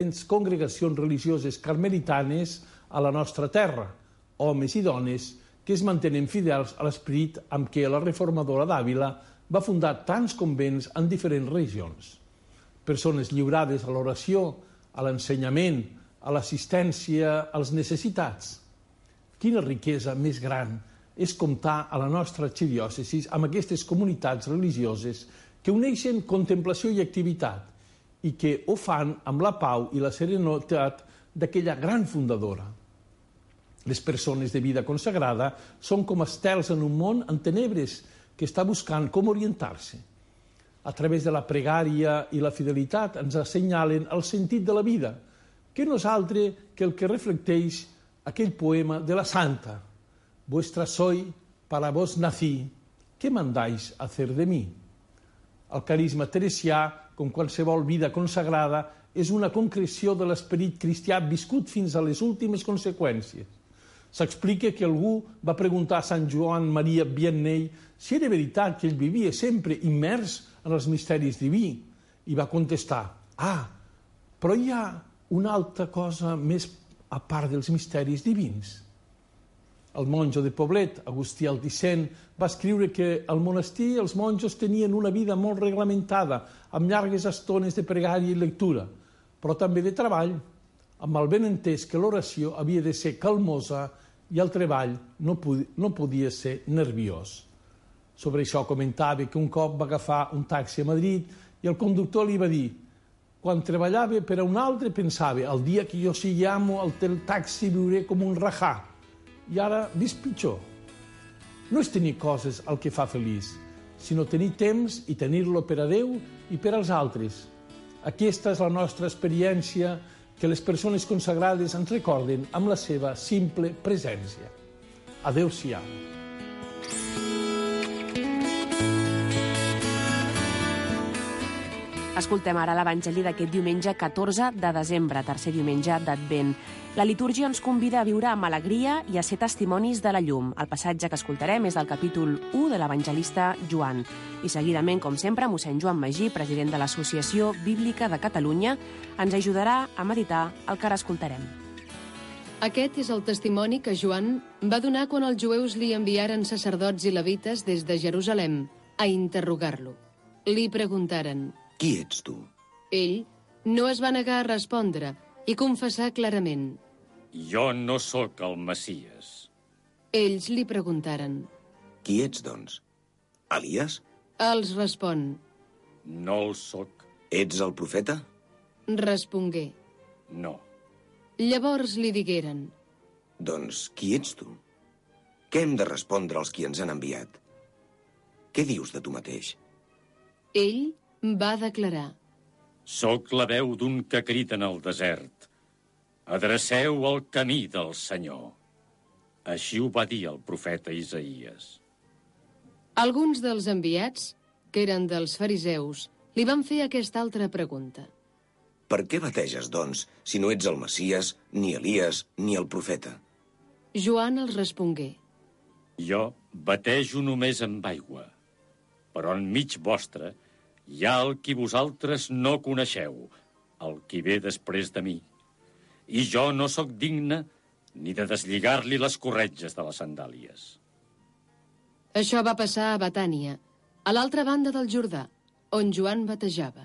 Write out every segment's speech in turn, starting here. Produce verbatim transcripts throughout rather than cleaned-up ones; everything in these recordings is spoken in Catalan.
diferents congregacions religioses carmelitanes a la nostra terra, homes i dones que es mantenen fidels a l'esperit amb què la reformadora d'Àvila va fundar tants convents en diferents regions. Persones lliurades a l'oració, a l'ensenyament, a l'assistència als necessitats. Quina riquesa més gran és comptar a la nostra arxidiòcesi amb aquestes comunitats religioses que uneixen contemplació i activitat i que ho fan amb la pau i la serenitat d'aquella gran fundadora. Les persones de vida consagrada són com estels en un món en tenebres que està buscant com orientar-se. A través de la pregària i la fidelitat ens assenyalen el sentit de la vida, que no és altre que el que reflecteix aquell poema de la Santa. Vuestra soy, para vos nací, ¿qué mandáis hacer de mí? El carisma teresià, com qualsevol vida consagrada, és una concreció de l'esperit cristià viscut fins a les últimes conseqüències. S'explica que algú va preguntar a Sant Joan Maria Vianney si era veritat que ell vivia sempre immers en els misteris divins, i va contestar: ah, però hi ha una altra cosa més a part dels misteris divins. El monjo de Poblet, Agustí Altisent, va escriure que al monestir els monjos tenien una vida molt reglamentada, amb llargues estones de pregària i lectura, però també de treball, amb el benentès que l'oració havia de ser calmosa i el treball no podia, no podia ser nerviós. Sobre això comentava que un cop va agafar un taxi a Madrid i el conductor li va dir: quan treballava per a un altre pensava, el dia que jo sigui amo el taxi viuré com un rajà, i ara visc pitjor. No és tenir coses el que fa feliç, sinó tenir temps i tenir-lo per a Déu i per als altres. Aquesta és la nostra experiència que les persones consagrades ens recorden amb la seva simple presència. Adéu-siau. Escoltem ara l'Evangeli d'aquest diumenge catorze de desembre, tercer diumenge d'Advent. La litúrgia ens convida a viure amb alegria i a ser testimonis de la llum. El passatge que escoltarem és del capítol u de l'evangelista Joan. I seguidament, com sempre, mossèn Joan Magí, president de l'Associació Bíblica de Catalunya, ens ajudarà a meditar el que ara escoltarem. Aquest és el testimoni que Joan va donar quan els jueus li enviaren sacerdots i levites des de Jerusalem a interrogar-lo. Li preguntaren: qui ets tu? Ell no es va negar a respondre i confessar clarament: jo no sóc el Messies. Ells li preguntaren: qui ets, doncs? Elies? Els respon: no el sóc. Ets el profeta? Respongué: no. Llavors li digueren: doncs qui ets tu? Què hem de respondre als qui ens han enviat? Què dius de tu mateix? Ell va declarar: soc la veu d'un que crida en el desert. Adreceu el camí del Senyor. Així ho va dir el profeta Isaïes. Alguns dels enviats, que eren dels fariseus, li van fer aquesta altra pregunta: per què bateges, doncs, si no ets el Messies, ni Elies, ni el profeta? Joan els respongué: jo batejo només amb aigua, però enmig vostre hi ha el qui vosaltres no coneixeu, el qui ve després de mi. I jo no sóc digne ni de deslligar-li les corretges de les sandàlies. Això va passar a Betània, a l'altra banda del Jordà, on Joan batejava.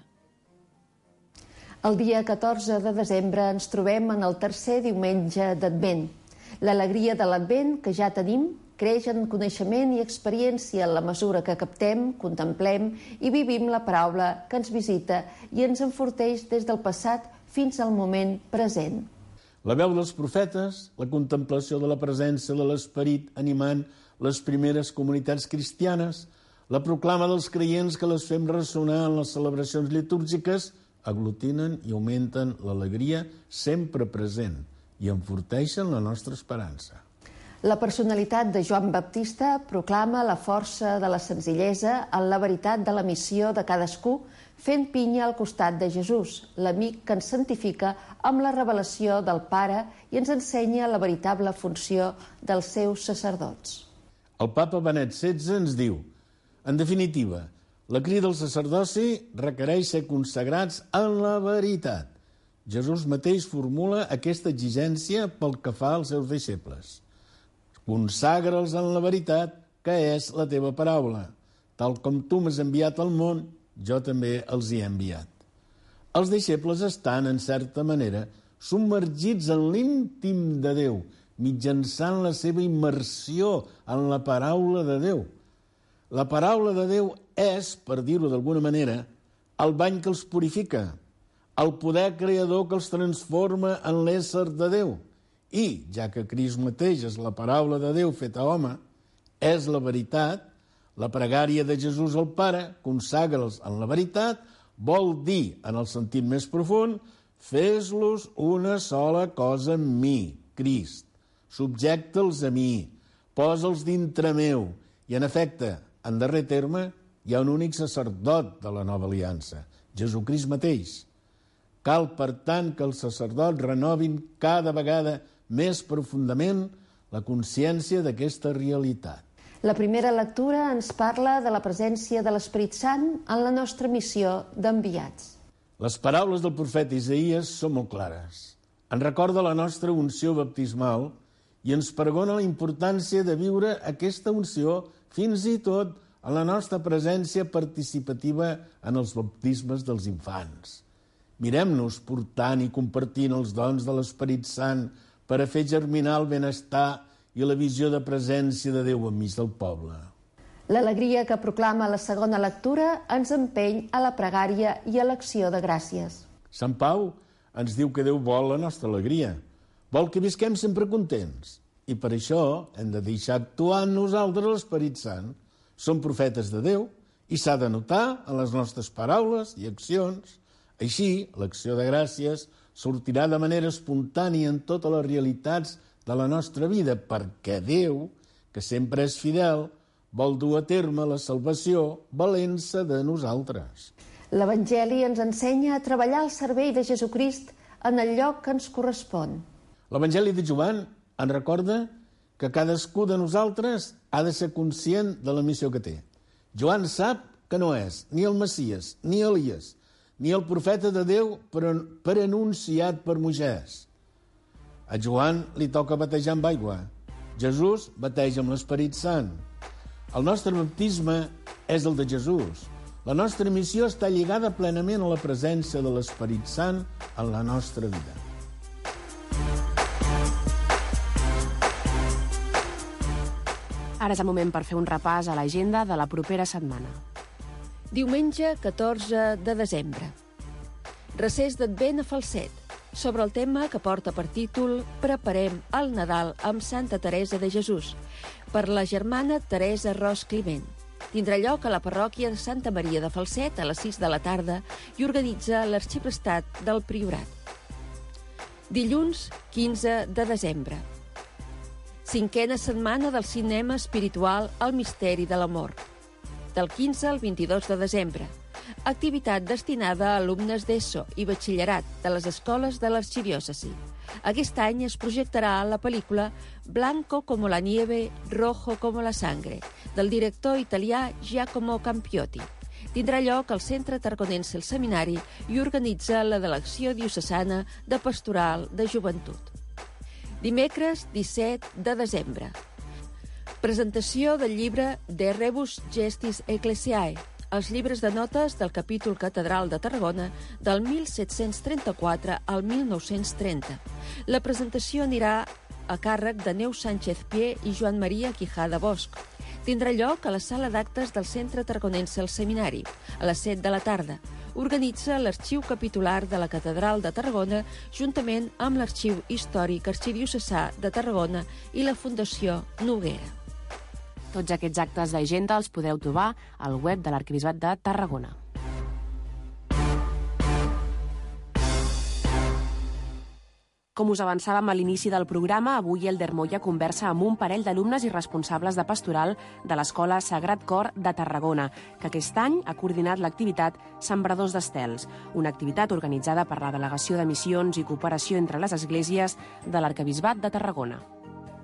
El dia catorze de desembre ens trobem en el tercer diumenge d'Advent. L'alegria de l'Advent que ja tenim creix en coneixement i experiència en la mesura que captem, contemplem i vivim la paraula que ens visita i ens enforteix des del passat fins al moment present. La veu dels profetes, la contemplació de la presència de l'Esperit animant les primeres comunitats cristianes, la proclama dels creients que les fem ressonar en les celebracions litúrgiques, aglutinen i augmenten l'alegria sempre present i enforteixen la nostra esperança. La personalitat de Joan Baptista proclama la força de la senzillesa en la veritat de la missió de cadascú, fent pinya al costat de Jesús, l'amic que ens santifica amb la revelació del Pare i ens ensenya la veritable funció dels seus sacerdots. El papa Benet setze ens diu: en definitiva, la crida del sacerdoci requereix ser consagrats en la veritat. Jesús mateix formula aquesta exigència pel que fa als seus deixebles. Consagra'ls en la veritat, que és la teva paraula. Tal com tu m'has enviat al món, jo també els hi he enviat. Els deixebles estan, en certa manera, submergits en l'íntim de Déu, mitjançant la seva immersió en la paraula de Déu. La paraula de Déu és, per dir-ho d'alguna manera, el bany que els purifica, el poder creador que els transforma en l'ésser de Déu. I, ja que Crist mateix és la paraula de Déu feta home, és la veritat, la pregària de Jesús al Pare, consagra'ls en la veritat, vol dir, en el sentit més profund, fes-los una sola cosa amb mi, Crist. Subjecta'ls a mi, posa'ls dintre meu. I, en efecte, en darrer terme, hi ha un únic sacerdot de la nova aliança, Jesucrist mateix. Cal, per tant, que els sacerdots renovin cada vegada més profundament la consciència d'aquesta realitat. La primera lectura ens parla de la presència de l'Esperit Sant en la nostra missió d'enviats. Les paraules del profeta Isaïes són molt clares. Ens recorda la nostra unció baptismal i ens pregona la importància de viure aquesta unció fins i tot en la nostra presència participativa en els baptismes dels infants. Mirem-nos portant i compartint els dons de l'Esperit Sant per a fer germinar el benestar i la visió de presència de Déu enmig del poble. L'alegria que proclama la segona lectura ens empeny a la pregària i a l'acció de gràcies. Sant Pau ens diu que Déu vol la nostra alegria, vol que visquem sempre contents, i per això hem de deixar actuar en nosaltres l'Esperit Sant. Som profetes de Déu i s'ha de notar en les nostres paraules i accions. Així, l'acció de gràcies sortirà de manera espontània en totes les realitats de la nostra vida, perquè Déu, que sempre és fidel, vol dur a terme la salvació valent-se de nosaltres. L'Evangeli ens ensenya a treballar al servei de Jesucrist en el lloc que ens correspon. L'Evangeli de Joan ens recorda que cadascú de nosaltres ha de ser conscient de la missió que té. Joan sap que no és ni el Messies, ni Elies, ni el profeta de Déu per anunciat per Moisès. A Joan li toca batejar amb aigua. Jesús bateja amb l'Esperit Sant. El nostre baptisme és el de Jesús. La nostra missió està lligada plenament a la presència de l'Esperit Sant en la nostra vida. Ara és el moment per fer un repàs a l'agenda de la propera setmana. Diumenge catorze de desembre. Recés d'Advent a Falset, sobre el tema que porta per títol Preparem el Nadal amb Santa Teresa de Jesús, per la germana Teresa Ros Climent. Tindrà lloc a la parròquia de Santa Maria de Falset a les sis de la tarda i organitza l'Arxiprestat del Priorat. Dilluns quinze de desembre. Cinquena setmana del cinema espiritual El misteri de l'amor. Del quinze al vint-i-dos de desembre. Activitat destinada a alumnes d'ESO i batxillerat de les escoles de l'arxidiòcesi. Aquest any es projectarà la pel·lícula Blanco como la nieve, rojo como la sangre, del director italià Giacomo Campiotti. Tindrà lloc al Centre Tarraconense El Seminari i organitza la Delegació Diocesana de Pastoral de Joventut. Dimecres disset de desembre. Presentació del llibre De Rebus Gestis Ecclesiae, els llibres de notes del capítol catedral de Tarragona del mil set-cents trenta-quatre al mil nou-cents trenta. La presentació anirà a càrrec de Neus Sánchez Pié i Joan Maria Quijada Bosch. Tindrà lloc a la sala d'actes del Centre Tarraconense El Seminari, a les set de la tarda. Organitza l'Arxiu Capitular de la Catedral de Tarragona juntament amb l'Arxiu Històric Arxidiocesà de Tarragona i la Fundació Noguera. Tots aquests actes d'agenda els podeu trobar al web de l'Arquebisbat de Tarragona. Com us avançàvem a l'inici del programa, avui Elder Moya conversa amb un parell d'alumnes i responsables de pastoral de l'Escola Sagrat Cor de Tarragona, que aquest any ha coordinat l'activitat Sembradors d'Estels, una activitat organitzada per la Delegació de Missions i Cooperació entre les Esglésies de l'Arquebisbat de Tarragona.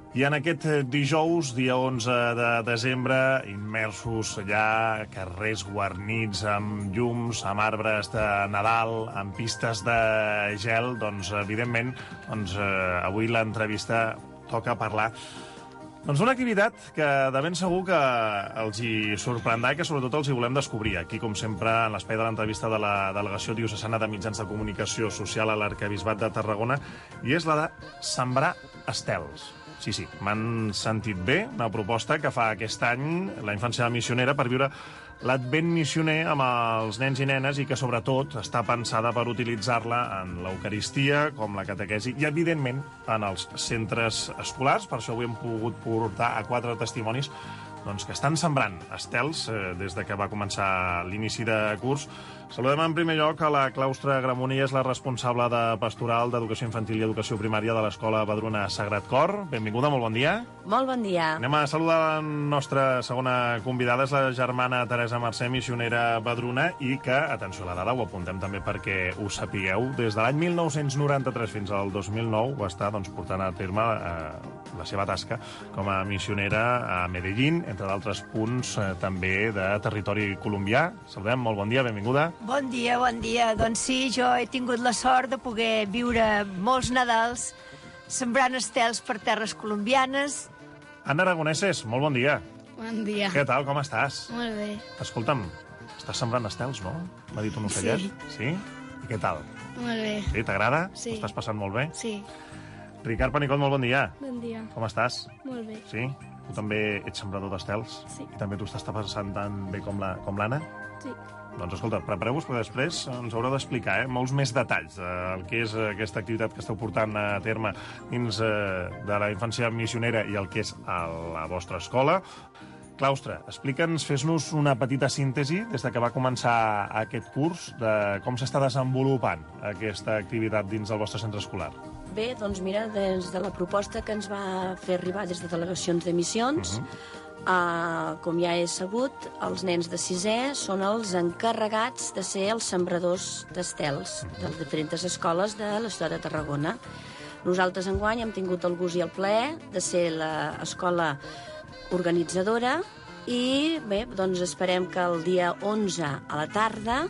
I en aquest dijous, dia onze de desembre, immersos allà, carrers guarnits amb llums, amb arbres de Nadal, amb pistes de gel, doncs, evidentment, doncs, eh, avui l'entrevista toca parlar doncs d'una activitat que de ben segur que els hi sorprendrà i que sobretot els hi volem descobrir. Aquí, com sempre, en l'espai de l'entrevista de la Delegació Diocesana de Mitjans de Comunicació Social a l'Arquebisbat de Tarragona, i és la de sembrar estels. Sí, sí, m'han sentit bé, una proposta que fa aquest any la Infància Missionera per viure l'Advent missioner amb els nens i nenes i que, sobretot, està pensada per utilitzar-la en l'Eucaristia, com la catequesi, i, evidentment, en els centres escolars. Per això avui hem pogut portar a quatre testimonis doncs, que estan sembrant estels eh, des de que va començar l'inici de curs. Saludem en primer lloc a la Claustre Gramunt, és la responsable de Pastoral d'Educació Infantil i Educació Primària de l'Escola Vedruna Sagrat Cor. Benvinguda, molt bon dia. Molt bon dia. Anem a saludar la nostra segona convidada, és la germana Teresa Mercè, missionera vedruna, i que, atenció a la dada, ho apuntem també perquè ho sapigueu, des de l'any mil nou-cents noranta-tres fins al dos mil nou va estar doncs, portant a terme eh, la seva tasca com a missionera a Medellín, entre d'altres punts eh, també de territori colombià. Saludem, molt bon dia, benvinguda. Bon dia, bon dia. Doncs sí, jo he tingut la sort de poder viure molts Nadals sembrant estels per terres colombianes. Anna Aragoneses, molt bon dia. Bon dia. Què tal, com estàs? Molt bé. Escolta'm, estàs sembrant estels, no? M'ha dit un ocellet. Sí. Sí? I què tal? Molt bé. Sí, t'agrada? Sí. Estàs passant molt bé? Sí. Ricard Panicot, molt bon dia. Bon dia. Com estàs? Molt bé. Sí? Tu també ets sembrador d'estels? Sí. I també tu estàs passant tan bé com la, com l'Anna? Sí. Doncs escolta, prepareu-vos, perquè després ens haureu d'explicar eh, molts més detalls del que és aquesta activitat que esteu portant a terme dins eh, de la infància missionera i el que és a la vostra escola. Claustre, explica'ns, fes-nos una petita síntesi des de que va començar aquest curs de com s'està desenvolupant aquesta activitat dins del vostre centre escolar. Bé, doncs mira, des de la proposta que ens va fer arribar des de delegacions de missions, uh-huh. Uh, com ja he sabut, els nens de sisè són els encarregats de ser els sembradors d'estels de les diferents escoles de la ciutat de Tarragona. Nosaltres enguany hem tingut el gust i el plaer de ser l'escola organitzadora i bé, doncs esperem que el dia onze a la tarda,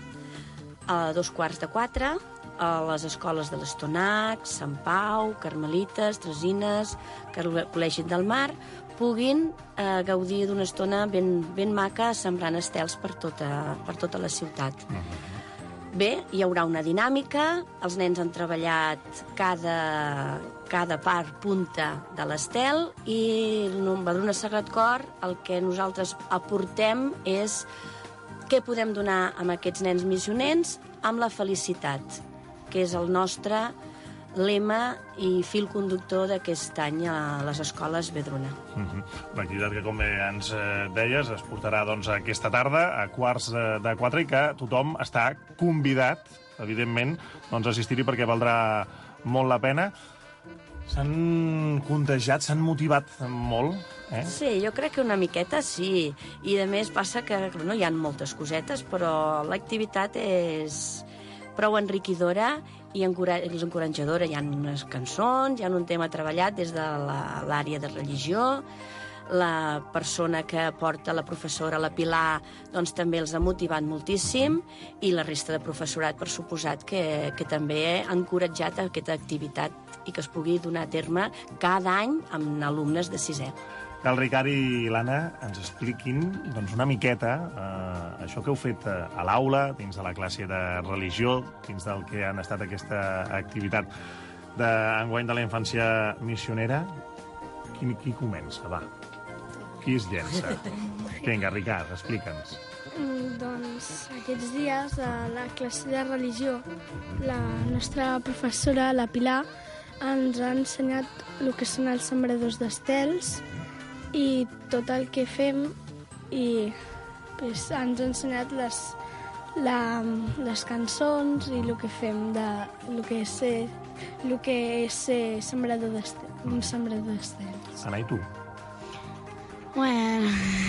a dos quarts de quatre, a les escoles de l'Estonac, Sant Pau, Carmelites, Tresines, Col·legi del Mar, puguin eh, gaudir d'una estona ben, ben maca sembrant estels per tota, per tota la ciutat. Bé, hi haurà una dinàmica, els nens han treballat cada, cada part punta de l'estel i el Vedruna Sagrat Cor el que nosaltres aportem és què podem donar a aquests nens missioners amb la felicitat, que és el nostre lema i fil conductor d'aquest any a les escoles Vedruna. Uh-huh. L'activitat que, com bé ens deies, es portarà doncs, aquesta tarda a quarts de quatre i que tothom està convidat, evidentment, doncs, a assistir-hi perquè valdrà molt la pena. S'han contagiat, s'han motivat molt, eh? Sí, jo crec que una miqueta sí. I a més passa que no hi ha moltes cosetes, però l'activitat és prou enriquidora i és encoratjadora. Hi ha unes cançons, hi ha un tema treballat des de l'àrea de religió, la persona que porta la professora, la Pilar, doncs també els ha motivat moltíssim i la resta de professorat, per suposat, que, que també ha encoratjat aquesta activitat i que es pugui donar a terme cada any amb alumnes de sisè. Que el Ricard i l'Anna ens expliquin doncs, una miqueta eh, això que heu fet a l'aula, dins de la classe de religió, dins del que han estat aquesta activitat d'enguany de la infància missionera. Qui, qui comença, va? Qui es llença? Vinga, Ricard, explica'ns. Mm, doncs aquests dies a la classe de religió la nostra professora, la Pilar, ens ha ensenyat el que són els sembradors d'estels i tot el que fem i pues, ens ha ensenyat les, la, les cançons i el que fem de el que és ser, el que és ser sembrador d'estels, un sembrador d'estels. Anna, i tu? Bueno,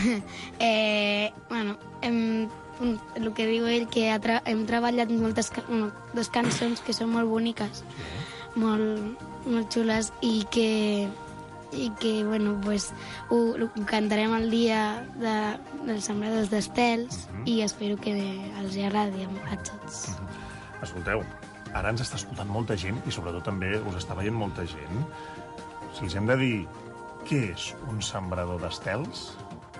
eh, bueno hem, el que diu ell, que ha tra hem treballat moltes bueno, dos cançons que són molt boniques, molt, molt xules i que i que, bueno, pues, ho, ho cantarem el dia de, dels sembradors d'estels uh -huh. i espero que els agradi a tots. Uh -huh. Escolteu, ara ens està escoltant molta gent i sobretot també us està veient molta gent. Si els hem de dir què és un sembrador d'estels?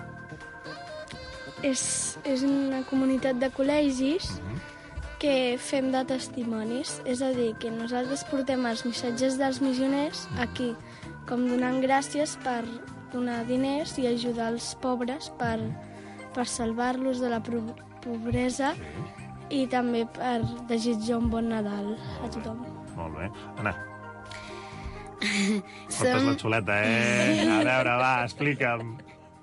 És, és una comunitat de col·legis uh-huh. que fem de testimonis. És a dir, que nosaltres portem els missatges dels missioners aquí, com donant gràcies per donar diners i ajudar els pobres per, per salvar-los de la pobresa i també per desitjar un bon Nadal a tothom. Molt bé. Anna. Portes la xuleta, eh? A veure, va, explica'm.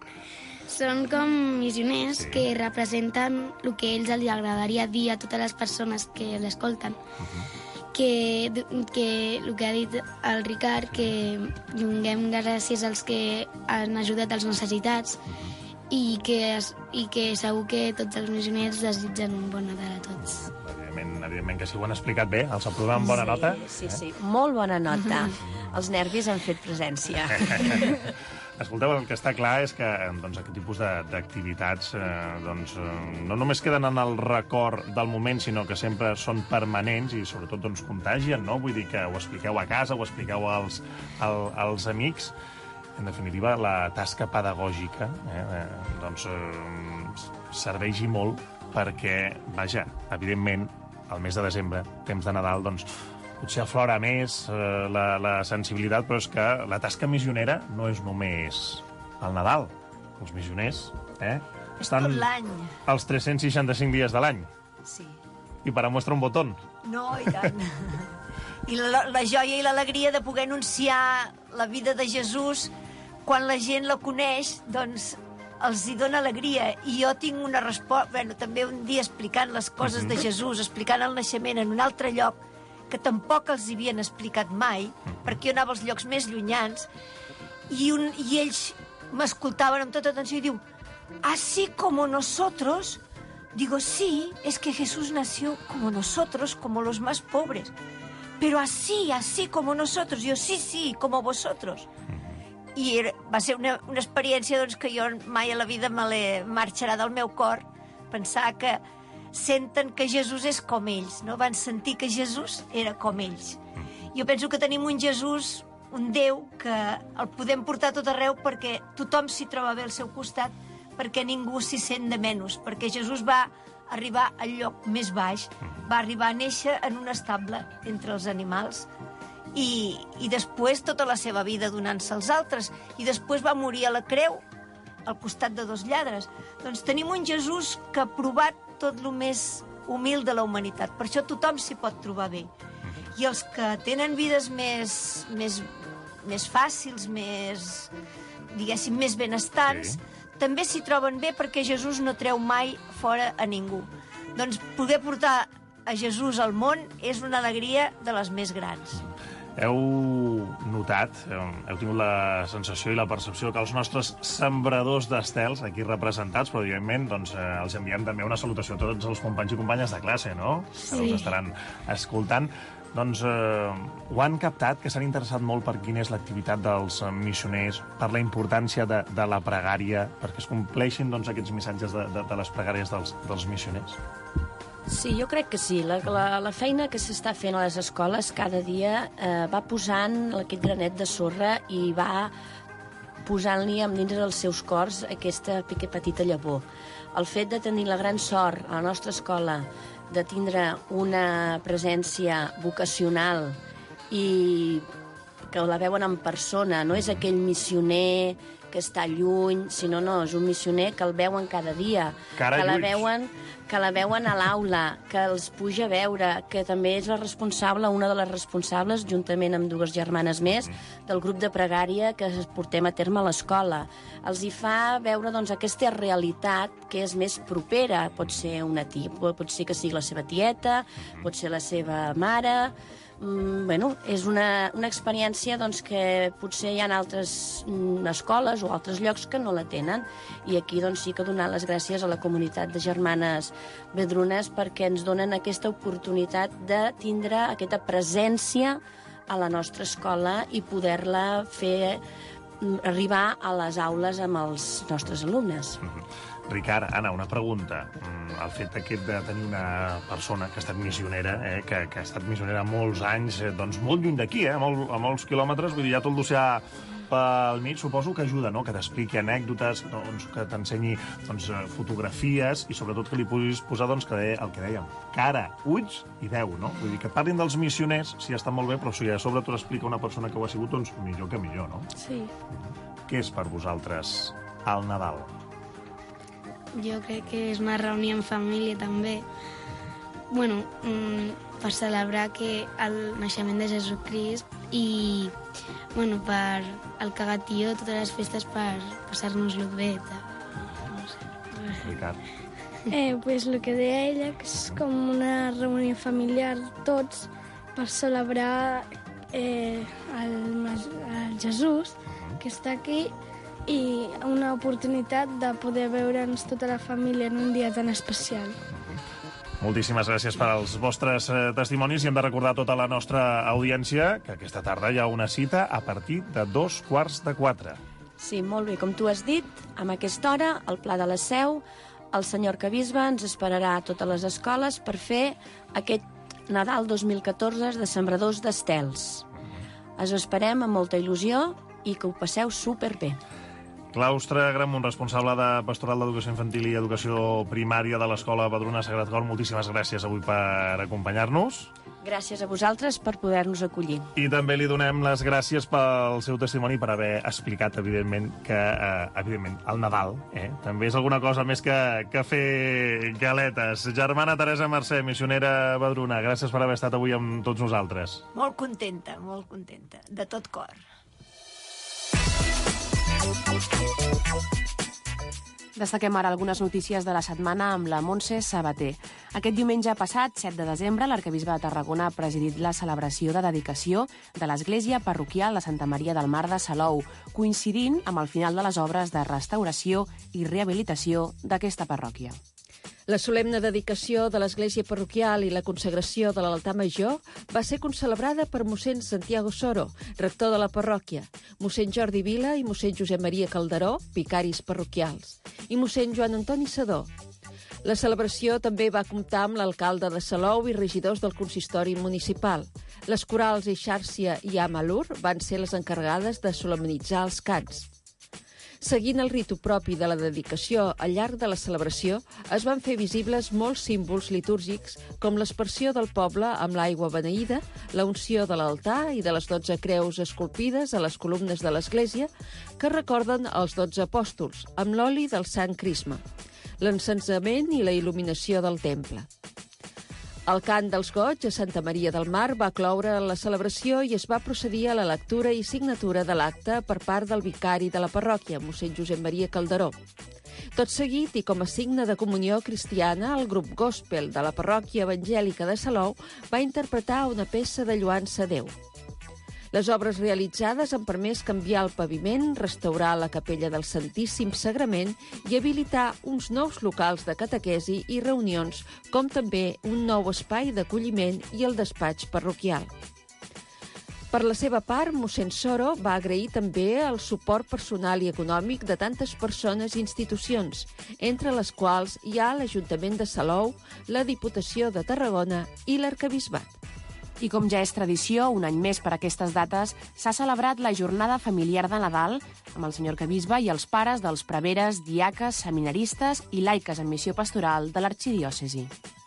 Són com missioners sí. que representen el que a ells els agradaria dir a totes les persones que l'escolten. Uh-huh. que, que el que ha dit el Ricard, que donem gràcies als que han ajudat els necessitats uh-huh. i, que, i que segur que tots els missioners desitgen un bon Nadal a tots. Evidentment, evidentment que sí, ho han explicat bé, els aprovem amb bona sí, nota. Sí, sí, molt bona nota. Els nervis han fet presència. Escolteu, el que està clar és que doncs, aquest tipus d'activitats eh, doncs, no només queden en el record del moment, sinó que sempre són permanents i sobretot doncs, contagien, no? Vull dir que ho expliqueu a casa, ho expliqueu als, als, als amics. En definitiva, la tasca pedagògica eh, doncs, eh, serveix i molt perquè, vaja, evidentment, al mes de desembre, temps de Nadal, doncs, potser aflora més eh, la, la sensibilitat, però és que la tasca missionera no és només el Nadal. Els missioners eh, estan tot l'any. Els tres-cents seixanta-cinc dies de l'any. Sí. I per a mostra un botó. No, i tant. I la, la joia i l'alegria de poder anunciar la vida de Jesús quan la gent la coneix, doncs els hi dona alegria. I jo tinc una resposta, bueno, també un dia explicant les coses de Jesús, explicant el naixement en un altre lloc, que tampoc els havien explicat mai, perquè jo anava als llocs més llunyans, i, un, i ells m'escoltaven amb tota atenció i diu, así como nosotros, digo, sí, es que Jesús nació como nosotros, como los más pobres, pero así, así como nosotros, yo sí, sí, como vosotros. I era, va ser una, una experiència doncs, que jo mai a la vida me l'he marxarà del meu cor, pensar que senten que Jesús és com ells, no? Van sentir que Jesús era com ells. Jo penso que tenim un Jesús, un Déu, que el podem portar a tot arreu perquè tothom s'hi troba bé al seu costat, perquè ningú s'hi sent de menys, perquè Jesús va arribar al lloc més baix, va arribar a néixer en un estable entre els animals, i, i després tota la seva vida donant-se als altres, i després va morir a la creu al costat de dos lladres. Doncs tenim un Jesús que ha provat tot el més humil de la humanitat. Per això tothom s'hi pot trobar bé. I els que tenen vides més, més, més fàcils, més, diguéssim, més benestants, sí. també s'hi troben bé perquè Jesús no treu mai fora a ningú. Doncs poder portar a Jesús al món és una alegria de les més grans. Heu notat, heu tingut la sensació i la percepció que els nostres sembradors d'estels, aquí representats, però evidentment doncs, eh, els enviem també una salutació a tots els companys i companyes de classe, no? Sí. Que els estaran escoltant. Doncs eh, ho han captat, que s'han interessat molt per quina és l'activitat dels missioners, per la importància de, de la pregària, perquè es compleixin doncs, aquests missatges de, de, de les pregàries dels, dels missioners. Sí, jo crec que sí. La, la, la feina que s'està fent a les escoles cada dia eh, va posant aquest granet de sorra i va posant-li dins dels seus cors aquesta petita llavor. El fet de tenir la gran sort a la nostra escola de tindre una presència vocacional i que la veuen en persona, no és aquell missioner que està lluny, sinó no, és un missioner que el veuen cada dia, Cara que la lluny. veuen, que la veuen a l'aula, que els puja a veure, que també és la responsable, una de les responsables, juntament amb dues germanes més, del grup de pregària que portem a terme a l'escola. Els hi fa veure doncs, aquesta realitat que és més propera. Pot ser una tia, pot ser que sigui la seva tieta, pot ser la seva mare. Mm, bueno, és una, una experiència doncs, que potser hi ha altres mm, escoles o altres llocs que no la tenen, i aquí doncs, sí que donar les gràcies a la comunitat de germanes vedrunes perquè ens donen aquesta oportunitat de tindre aquesta presència a la nostra escola i poder-la fer arribar a les aules amb els nostres alumnes. Mm-hmm. Ricard, Anna, una pregunta. El fet aquest de tenir una persona que ha estat missionera, eh, que, que ha estat missionera molts anys, eh, doncs molt lluny d'aquí, eh, a, molt, a molts quilòmetres, vull dir, ja tot l'oceà pel mig, suposo que ajuda, no?, que t'expliqui anècdotes, doncs, que t'ensenyi doncs, fotografies i sobretot que li puguis posar doncs, que deia, el que dèiem, cara, ulls i veu, no? Vull dir, que parlin dels missioners, sí, està molt bé, però si a sobre t'ho explica una persona que ho ha sigut, doncs millor que millor, no? Sí. Què és per vosaltres el Nadal? Jo crec que és una reunió en família, també. Bueno, mmm, per celebrar que el naixement de Jesucrist i, bueno, per el cagatió, totes les festes per passar-nos-lo bé. No sé. Ricard. Eh, pues el que deia ella, que és com una reunió familiar, tots, per celebrar eh, el, el Jesús, que està aquí, i una oportunitat de poder veure'ns tota la família en un dia tan especial. Moltíssimes gràcies per als vostres eh, testimonis i hem de recordar a tota la nostra audiència que aquesta tarda hi ha una cita a partir de dos quarts de quatre. Sí, molt bé. Com tu has dit, amb aquesta hora, al Pla de la Seu, el senyor Arquebisbe ens esperarà a totes les escoles per fer aquest Nadal dos mil catorze de sembradors d'estels. Us esperem amb molta il·lusió i que ho passeu superbé. Claustre Gramunt, responsable de Pastoral d'Educació Infantil i Educació Primària de l'Escola Badruna Sagrat Cor, moltíssimes gràcies avui per acompanyar-nos. Gràcies a vosaltres per poder-nos acollir. I també li donem les gràcies pel seu testimoni per haver explicat, evidentment, que eh, evidentment el Nadal eh, també és alguna cosa més que, que fer galetes. Germana Teresa Mercè, missionera Badruna, gràcies per haver estat avui amb tots nosaltres. Molt contenta, molt contenta, de tot cor. Destaquem ara algunes notícies de la setmana amb la Montse Sabater. Aquest diumenge passat, set de desembre, l'Arquebisbe de Tarragona ha presidit la celebració de dedicació de l'Església Parroquial de Santa Maria del Mar de Salou, coincidint amb el final de les obres de restauració i rehabilitació d'aquesta parròquia. La solemne dedicació de l'església parroquial i la consagració de l'altar major va ser concelebrada per mossèn Santiago Soro, rector de la parròquia, mossèn Jordi Vila i mossèn Josep Maria Calderó, vicaris parroquials, i mossèn Joan Antoni Sedó. La celebració també va comptar amb l'alcalde de Salou i regidors del consistori municipal. Les corals Eixàrcia i Amalur van ser les encarregades de solemnitzar els cants. Seguint el ritu propi de la dedicació, al llarg de la celebració es van fer visibles molts símbols litúrgics com l'aspersió del poble amb l'aigua beneïda, la unció de l'altar i de les dotze creus esculpides a les columnes de l'església que recorden els dotze apòstols, amb l'oli del Sant Crisma, l'encensament i la il·luminació del temple. El cant dels goig a Santa Maria del Mar va cloure la celebració i es va procedir a la lectura i signatura de l'acte per part del vicari de la parròquia, mossèn Josep Maria Calderó. Tot seguit, i com a signe de comunió cristiana, el grup gospel de la parròquia evangèlica de Salou va interpretar una peça de lloança a Déu. Les obres realitzades han permès canviar el paviment, restaurar la capella del Santíssim Sagrament i habilitar uns nous locals de catequesi i reunions, com també un nou espai d'acolliment i el despatx parroquial. Per la seva part, mossèn Soro va agrair també el suport personal i econòmic de tantes persones i institucions, entre les quals hi ha l'Ajuntament de Salou, la Diputació de Tarragona i l'Arquebisbat. I com ja és tradició, un any més per aquestes dates, s'ha celebrat la jornada familiar de Nadal amb el senyor Arquebisbe i els pares dels preveres, diaques, seminaristes i laiques en missió pastoral de l'arxidiòcesi.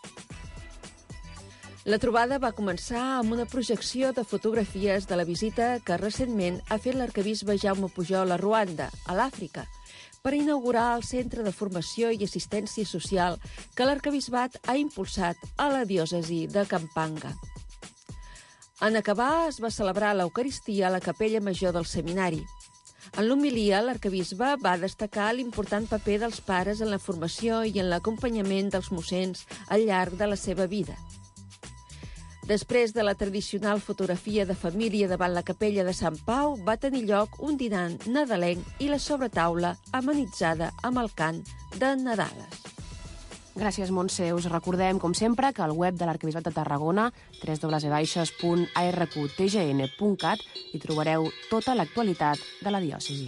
La trobada va començar amb una projecció de fotografies de la visita que recentment ha fet l'arquebisbe Jaume Pujol a Ruanda, a l'Àfrica, per inaugurar el Centre de Formació i Assistència Social que l'arquebisbat ha impulsat a la diòcesi de Kampanga. En acabar, es va celebrar l'Eucaristia a la capella major del seminari. En l'homilia, l'arquebisbe va destacar l'important paper dels pares en la formació i en l'acompanyament dels mossens al llarg de la seva vida. Després de la tradicional fotografia de família davant la capella de Sant Pau, va tenir lloc un dinar nadalenc i la sobretaula amenitzada amb el cant de Nadales. Gràcies, Montse. Us recordem, com sempre, que al web de l'Arquebisbat de Tarragona, w w w punt a r q t g n punt cat, hi trobareu tota l'actualitat de la diòcesi.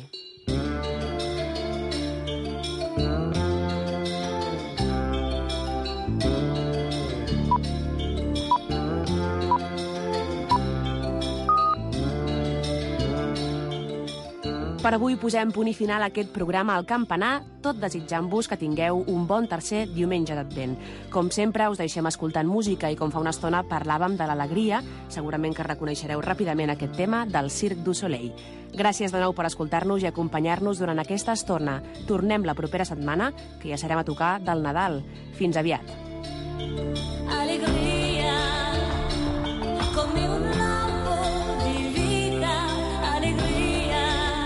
Per avui posem punt i final a aquest programa al Campanar, tot desitjant-vos que tingueu un bon tercer diumenge d'Advent. Com sempre, us deixem escoltant música i com fa una estona parlàvem de l'alegria, segurament que reconeixereu ràpidament aquest tema del Cirque du Soleil. Gràcies de nou per escoltar-nos i acompanyar-nos durant aquesta estona. Tornem la propera setmana, que ja serem a tocar del Nadal. Fins aviat. Alegria, come un lampo di vita, alegria.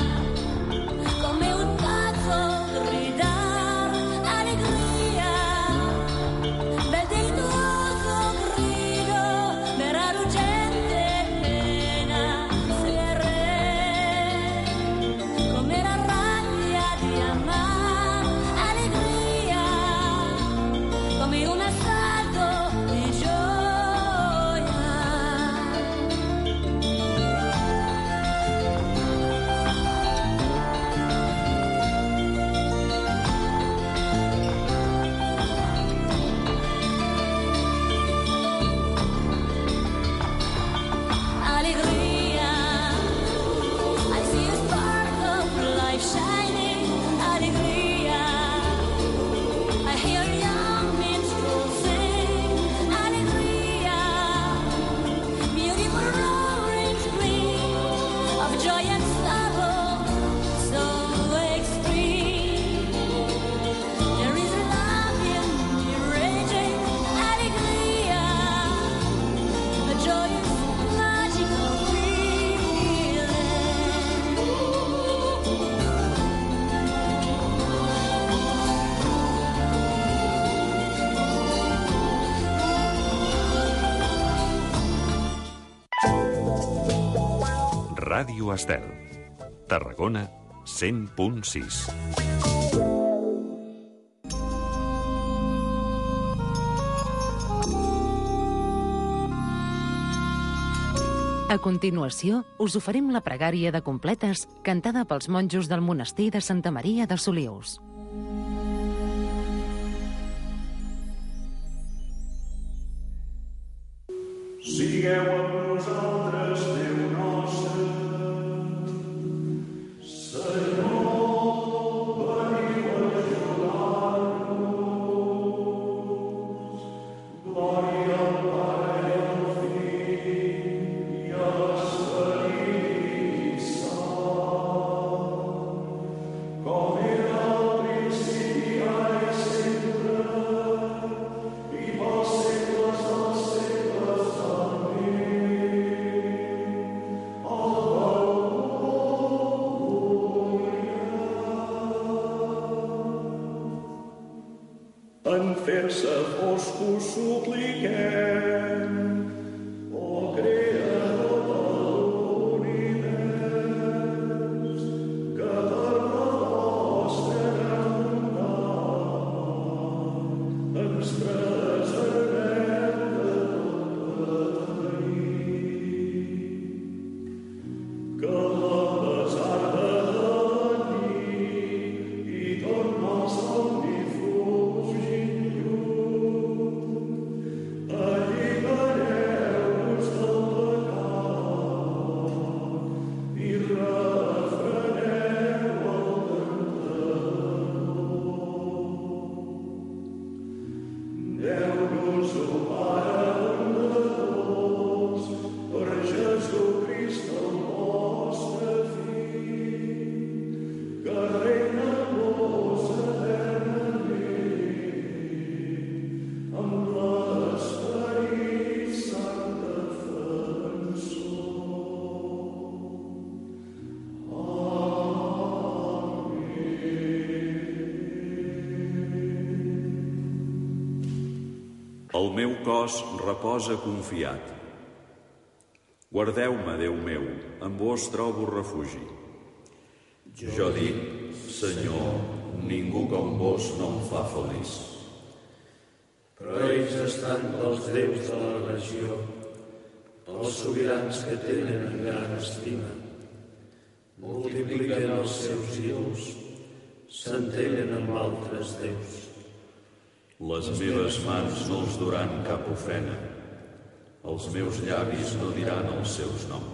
Ràdio Estel, Tarragona, cent punt sis. A continuació, us oferim la pregària de completes cantada pels monjos del monestir de Santa Maria de Solius. Sigueu amb nosaltres, Déu nostre, Senyor, veniu a ajudar-nos. Glòria al Pare i al Fill i a l'Esperit Sant, com era al principi, ara i sempre, i pels segles dels segles. En fer-se foscos supliquem, o Creador de l'univers, que per la vostra gran bondat ens preserveu de tot perill. Que la pesar de la nit i tot mal somni El meu cos reposa confiat. Guardeu-me, Déu meu, en vos trobo refugi. Jo dic, Senyor, ningú com vos no em fa feliç. però ells estan pels déus de la regió, pels sobirans que tenen en gran estima. Multipliquen els seus ídols, s'entenen amb altres déus. Les meves mans no els duran cap ofrena, els meus llavis no diran els seus noms.